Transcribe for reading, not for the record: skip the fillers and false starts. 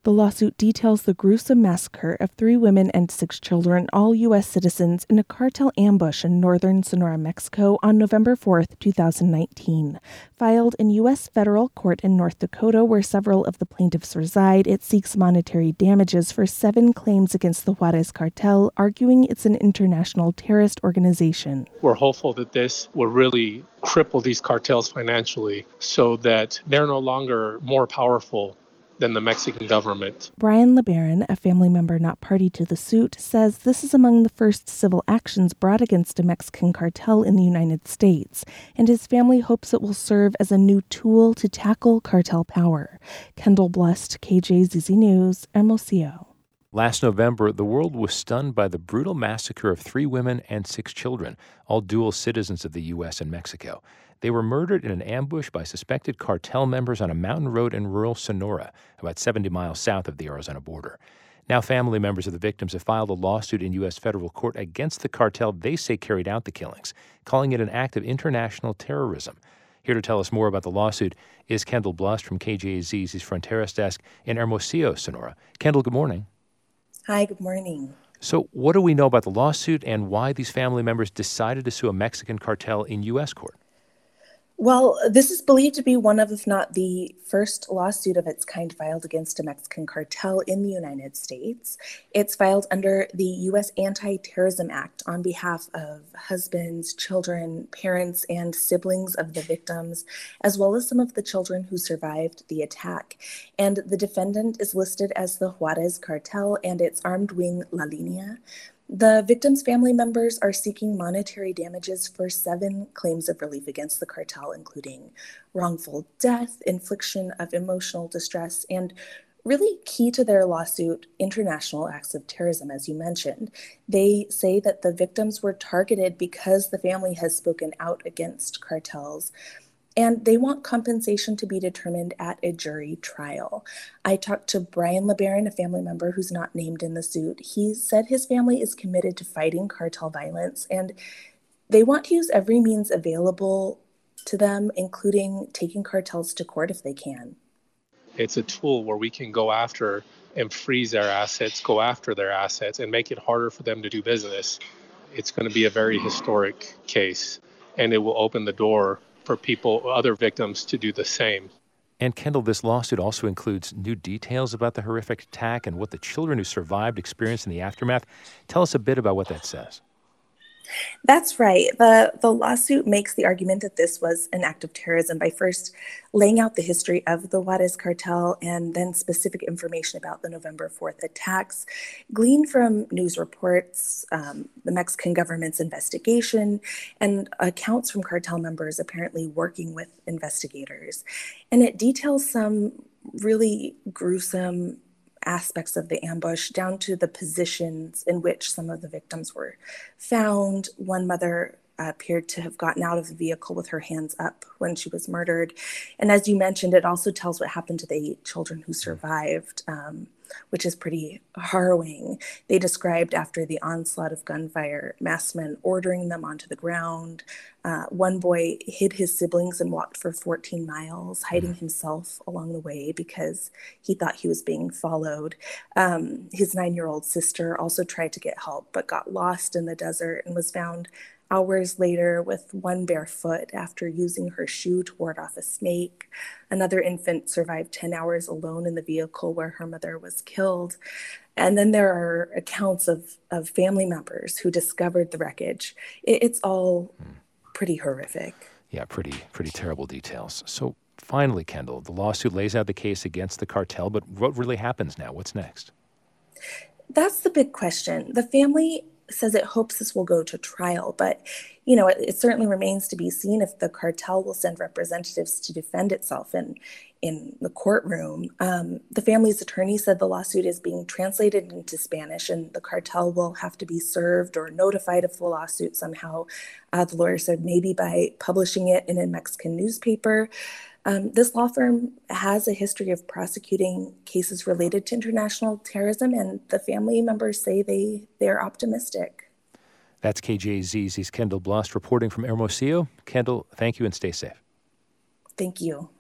The lawsuit details the gruesome massacre of 3 women and 6 children, all U.S. citizens, in a cartel ambush in northern Sonora, Mexico on November 4, 2019. Filed in U.S. federal court in North Dakota, where several of the plaintiffs reside, it seeks monetary damages for 7 claims against the Juarez cartel, arguing it's an international terrorist organization. We're hopeful that this will really cripple these cartels financially so that they're no longer more powerful than the Mexican government. Brian LeBaron, a family member not party to the suit, says this is among the first civil actions brought against a Mexican cartel in the United States, and his family hopes it will serve as a new tool to tackle cartel power. Kendall Blust, KJZZ News, Hermosillo. Last November, the world was stunned by the brutal massacre of 3 women and 6 children, all dual citizens of the U.S. and Mexico. They were murdered in an ambush by suspected cartel members on a mountain road in rural Sonora, about 70 miles south of the Arizona border. Now family members of the victims have filed a lawsuit in U.S. federal court against the cartel they say carried out the killings, calling it an act of international terrorism. Here to tell us more about the lawsuit is Kendall Blust from KJZZ's Fronteras desk in Hermosillo, Sonora. Kendall, good morning. Hi, good morning. So what do we know about the lawsuit and why these family members decided to sue a Mexican cartel in U.S. court? Well, this is believed to be one of, if not the first lawsuit of its kind filed against a Mexican cartel in the United States. It's filed under the U.S. Anti-Terrorism Act on behalf of husbands, children, parents, and siblings of the victims, as well as some of the children who survived the attack. And the defendant is listed as the Juarez cartel and its armed wing La Línea. The victims' family members are seeking monetary damages for 7 claims of relief against the cartel, including wrongful death, infliction of emotional distress, and really key to their lawsuit, international acts of terrorism, as you mentioned. They say that the victims were targeted because the family has spoken out against cartels, and they want compensation to be determined at a jury trial. I talked to Brian LeBaron, a family member who's not named in the suit. He said his family is committed to fighting cartel violence, and they want to use every means available to them, including taking cartels to court if they can. It's a tool where we can go after and freeze their assets, go after their assets, and make it harder for them to do business. It's going to be a very historic case, and it will open the door for people, other victims, to do the same. And Kendall, this lawsuit also includes new details about the horrific attack and what the children who survived experienced in the aftermath. Tell us a bit about what that says. That's right. The lawsuit makes the argument that this was an act of terrorism by first laying out the history of the Juarez cartel and then specific information about the November 4th attacks, gleaned from news reports, the Mexican government's investigation, and accounts from cartel members apparently working with investigators. And it details some really gruesome aspects of the ambush, down to the positions in which some of the victims were found. One mother appeared to have gotten out of the vehicle with her hands up when she was murdered. And as you mentioned, it also tells what happened to the 8 children who survived, which is pretty harrowing. They described after the onslaught of gunfire, masked men ordering them onto the ground. One boy hid his siblings and walked for 14 miles, hiding himself along the way because he thought he was being followed. His 9-year-old sister also tried to get help, but got lost in the desert and was found hours later with one bare foot after using her shoe to ward off a snake. Another infant survived 10 hours alone in the vehicle where her mother was killed. And then there are accounts of family members who discovered the wreckage. It's all pretty horrific. Yeah, pretty terrible details. So finally, Kendall, the lawsuit lays out the case against the cartel, but what really happens now? What's next? That's the big question. The family says it hopes this will go to trial, but it certainly remains to be seen if the cartel will send representatives to defend itself in the courtroom. The family's attorney said the lawsuit is being translated into Spanish and the cartel will have to be served or notified of the lawsuit somehow. The lawyer said maybe by publishing it in a Mexican newspaper. This law firm has a history of prosecuting cases related to international terrorism, and the family members say they're optimistic. That's KJZZ's Kendall Blust reporting from Hermosillo. Kendall, thank you and stay safe. Thank you.